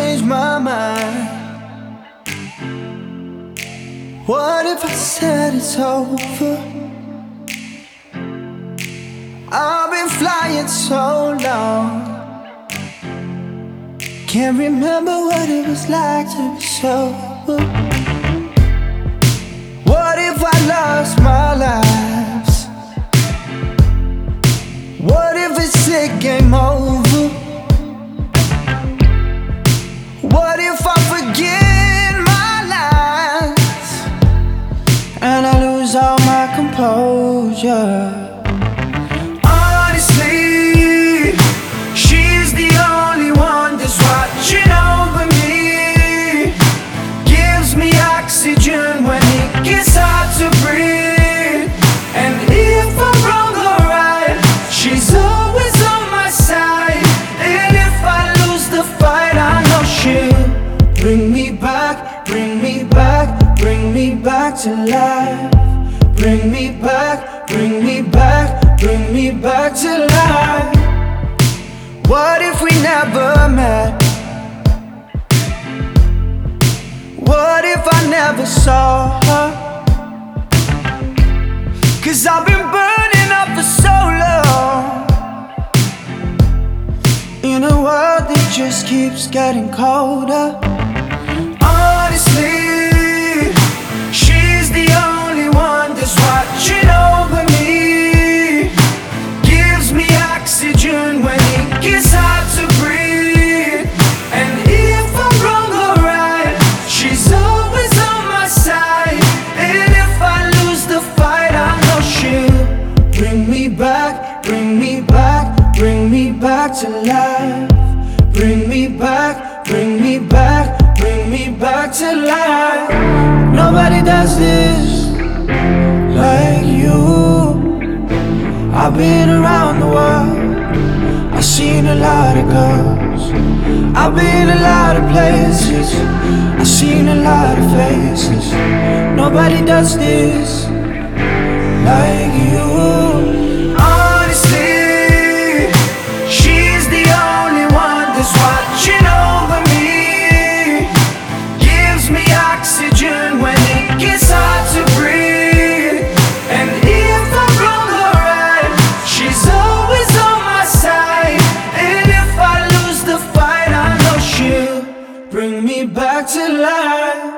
change my mind? What if I said it's over? I've been flying so long, can't remember what it was like to be sober. What if I lost my lives? What if it's a game over? What if I forget my lines and I lose all my composure? Honestly, she's the only one that's watching over me, gives me oxygen when it gets hard to breathe. And if I'm wrong or right, she's always on my side. And if I lose the fight, I know she'll bring me back, bring me back, bring me back to life. Bring me back, bring me back, bring me back to life. What if we never met? What if I never saw her? 'Cause I've been burning up for so long, in a world that just keeps getting colder. Honestly, she's the only one that's watching over me, gives me oxygen when it gets hard to breathe. And if I'm wrong or right, she's always on my side. And if I lose the fight, I know she'll bring me back, bring me back, bring me back to life. Bring me back, bring me back, bring me back to life. Nobody does this like you. I've been around the world, I've seen a lot of girls, I've been a lot of places, I've seen a lot of faces. Nobody does this like you. Honestly, she's the only one that's watching over me, gives me oxygen when it gets hard to breathe. And if I'm wrong or right, she's always on my side. And if I lose the fight, I know she'll bring me back to life.